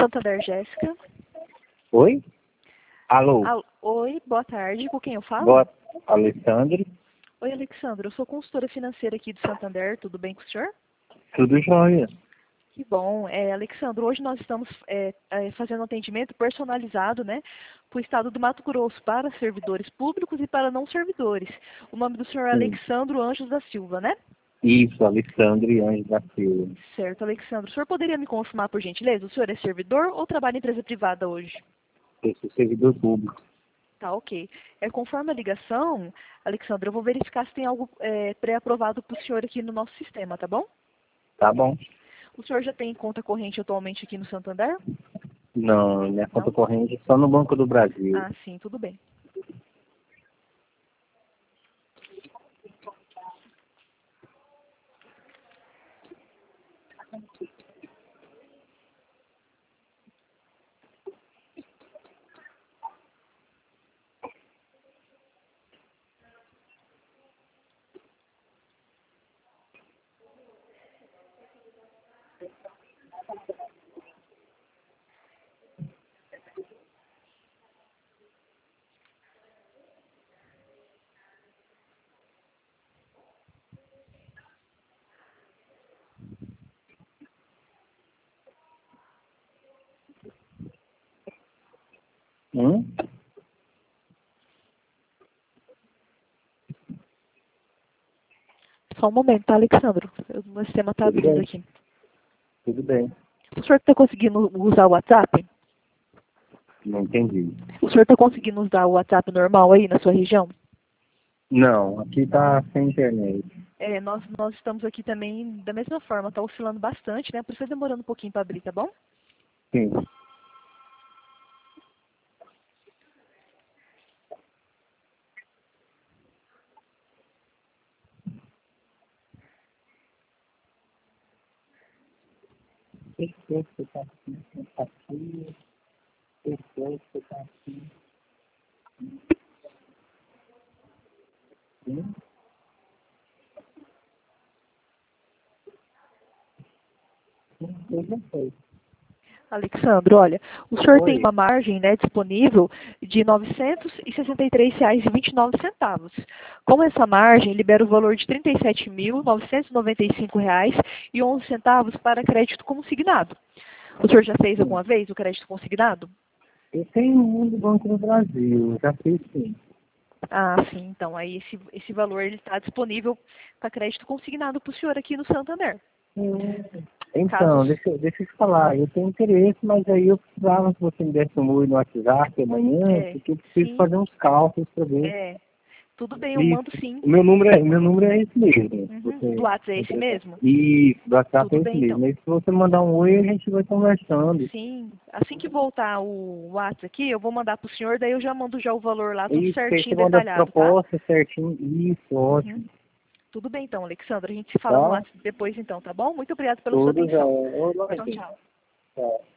Santander, Jéssica. Oi? Alô? Oi, boa tarde. Com quem eu falo? Boa, Alexandre. Oi, Alexandre. Eu sou consultora financeira aqui do Santander. Tudo bem com o senhor? Tudo jóia. Que bom. Alexandre, hoje nós estamos fazendo atendimento personalizado, né, para o estado do Mato Grosso, para servidores públicos e para não servidores. O nome do senhor é Sim. Alexandro Anjos da Silva, né? Isso, Alexandre Anjos da Silva. Certo, Alexandre. O senhor poderia me confirmar, por gentileza, o senhor é servidor ou trabalha em empresa privada hoje? Eu sou servidor público. Tá, ok. Conforme a ligação, Alexandre, eu vou verificar se tem algo pré-aprovado para o senhor aqui no nosso sistema, tá bom? Tá bom? O senhor já tem conta corrente atualmente aqui no Santander? Não, minha conta Não? corrente é só no Banco do Brasil. Ah, sim, tudo bem. Hum? Só um momento, tá, Alexandre? O meu sistema está Tudo abrindo bem. aqui. Tudo bem. O senhor está conseguindo usar o WhatsApp? Não entendi. O senhor está conseguindo usar o WhatsApp normal aí na sua região? Não, aqui tá sem internet. Nós estamos aqui também da mesma forma, está oscilando bastante, né? Por isso está demorando um pouquinho para abrir, tá bom? Sim. Pessoa que tá aqui, simpatia. Pessoa que tá aqui. Sim. Eu já sei. Alexandre, olha, o senhor tem Oi. uma margem, né, disponível de R$ 963,29. Com essa margem, libera o valor de R$ 37.995,11 para crédito consignado. O senhor já fez Sim. alguma vez o crédito consignado? Eu tenho um do Banco do Brasil, já fiz sim. Ah, sim. Então, aí esse valor está disponível para crédito consignado para o senhor aqui no Santander. Então, Caso... deixa eu te falar, eu tenho interesse, mas aí eu precisava que você me desse um oi no WhatsApp amanhã, porque eu preciso Sim, fazer uns cálculos para ver. tudo bem, eu mando Isso. sim. O meu número é esse mesmo. Do Você, WhatsApp é esse mesmo? isso, do WhatsApp é Tudo esse bem, então. mesmo. Aí se você mandar um oi, a gente vai conversando. Sim, assim que voltar o WhatsApp aqui, eu vou mandar para o senhor, daí eu já mando já o valor lá, tudo Isso, que aí você certinho, manda as detalhado, tá? propostas certinho. Isso, ótimo. Tudo bem, então, Alexandre. A gente se fala no Tá? WhatsApp depois, então, tá bom? Muito obrigada pela sua Tudo já atenção. é. Ô, Tchau, Lorde, tchau. tchau.